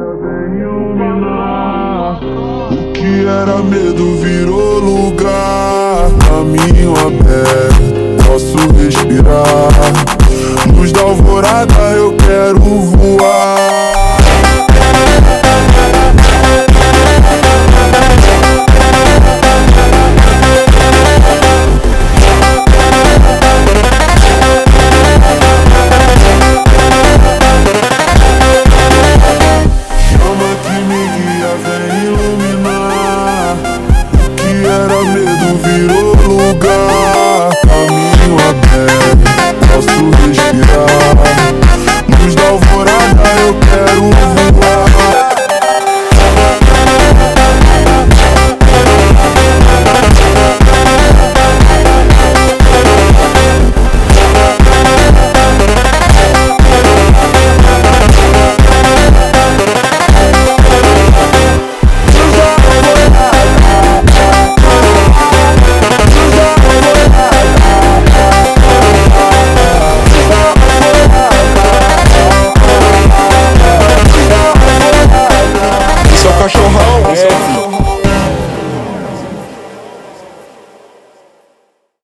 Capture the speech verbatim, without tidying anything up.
vem iluminar. O que era medo virou lugar. Caminho aberto, posso respirar. Luz da alvorada, eu quero